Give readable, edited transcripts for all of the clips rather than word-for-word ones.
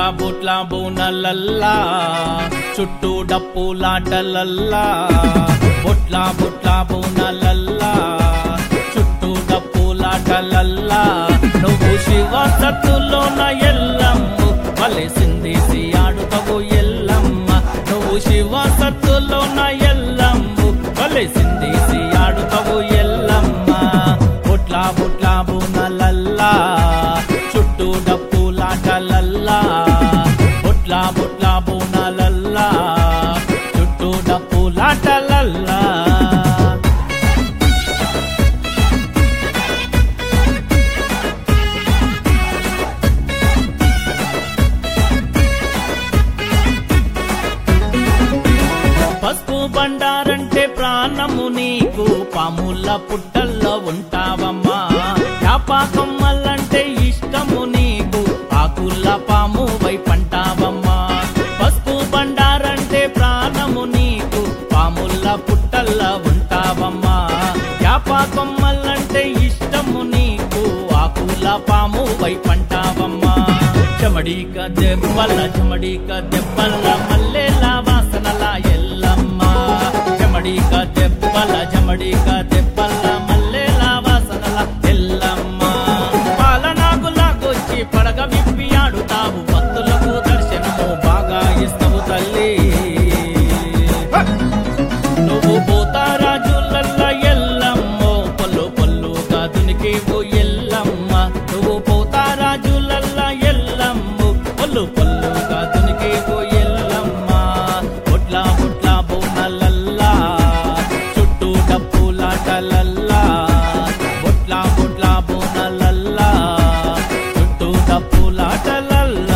బొట్ల బోనలల్లా చుట్టూ డప్పులాటలల్లా బొట్ల బోనలల్లా చుట్టూ డప్పులాటలల్లా నువ్వు శివ సత్తులోన ఎల్లమ్ము వలసిందేసి ఆడుతవు ఎల్లమ్మ నువ్వు శివ సత్తులోన ఎల్లమ్ము వలసిందేసి ఆడుతవు ఎల్లమ్మ బొట్ల బోనలల్లా చుట్టూ డప్పులాటలల్లా బొట్ల బోనలల్లా చుట్టూ డప్పులాటలల్లా పసుపు బండారంటే ప్రాణము నీకు పాముల పుట్టల్లో ఉంటావమ్మా యాపాకమ్మలంటే ఇష్టము నీకు ఆకుల పాము వైపంటావమ్మా పసుపు బండారంటే ప్రాణము నీకు పాముల పుట్టల్లో ఉంటావమ్మా యాపాకమ్మలంటే ఇష్టము నీకు ఆకుల పాము వైపంటావమ్మా చెమడిక దెబ్బల మల్లెల వాసనల ఎల్లమ్మ చెమడిక దెబ్బల మల్లెల వాసనల ఎల్లమ్మ పాలనాగులాగొచ్చి పడగ విప్పి ఆడుతావు భక్తులకు దర్శనము బాగా ఇస్తావు తల్లి నువ్వు పోతారాజులల్ల ఎల్లమ్మో పొల్లుగా దునికేవు ఎల్లమ్మ నువ్వు పోతారాజులల్ల ఎల్లమ్ము పొల్లుగా దునికేవు ఎల్లమ్మ బొట్ల బోనలల్లా చుట్టూ డప్పులాటలల్లా బొట్ల బోనలల్లా చుట్టూ డప్పులాటలల్లా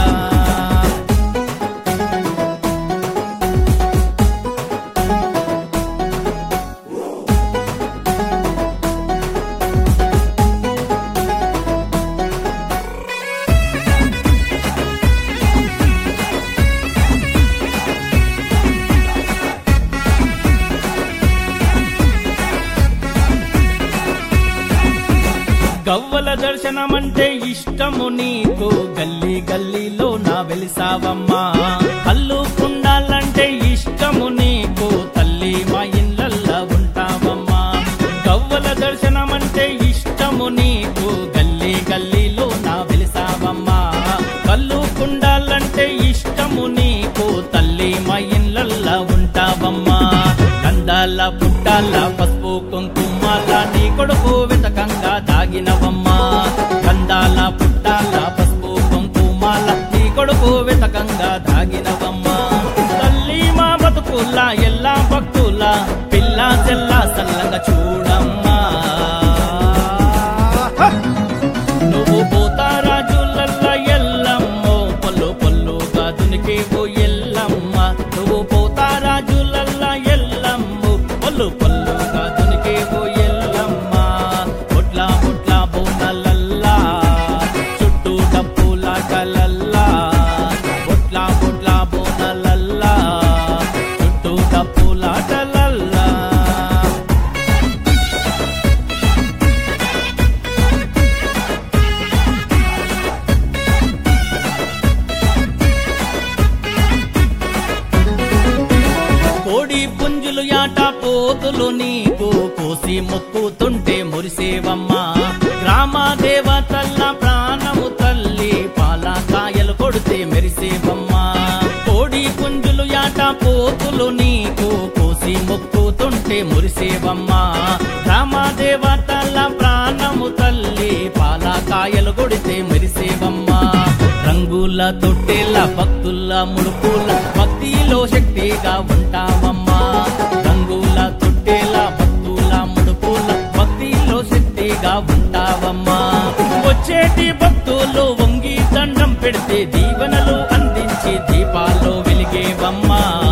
గవ్వల దర్శనమంటే ఇష్టము నీకు గల్లీలో నా వెలిసావమ్మా కళ్ళు కుండాలంటే ఇష్టము నీకు తల్లి మా ఇళ్ళల్లో ఉంటావమ్మా గవ్వల దర్శనమంటే ఇష్టము నీకు గల్లీలో నా వెలిసావమ్మా కళ్ళు కుండాలంటే ఇష్టము నీకు తల్లి మా ఇళ్ళల్లో ఉంటావమ్మా కందాల పుట్టాల పసుపు కుంకుమాల నీ కొడుకు వెతకంగా దాగినవమ్మా కందాల పుట్టాల పసుపు కుంకుమాల నీ కొడుకు వెతకంగా దాగినవమ్మా తల్లి మా బతుకుల ఎల్లా భక్తుల పిల్ల చెల్ల సల్లంగా చూడమ్మా నువ్వు పోతారాజులల్ల ఎల్లమ్మో పొల్లుగా దునికేవు ఎల్లమ్మ నువ్వు పోతారాజులల్ల ఎల్లమ్ము పొల్లుగా దునికేవు ఎల్లమ్మ బొట్ల బోనలల్లా చుట్టూ డప్పులాటలల్లా బొట్ల బోనలల్లా చుట్టూ డప్పులాటలల్లా కోడి పుంజులు యాట పోతులు నీకు కోసి మొక్కుతుంటే మురిసేవమ్మా గ్రామ దేవతల్ల ప్రాణము తల్లి పాలకాయలు కొడితే మెరిసేవమ్మా కోడి పుంజులు యాట పోతులు నీకు కోసి మొక్కుతుంటే మురిసేవమ్మా గ్రామ దేవతల్ల ప్రాణము తల్లి పాలకాయలు కొడితే మెరిసేవమ్మా రంగుల తొట్టెల భక్తుల ముడుపుల భక్తిలో శక్తిగా ఉంటావమ్మా రంగుల తొట్టెల భక్తుల ముడుపుల భక్తిలో శక్తిగా ఉంటావమ్మా వచ్చేటి భక్తులు వంగి దండం పెడితే దీవెనలు అందించి దీపాల్లో వెలిగేవమ్మా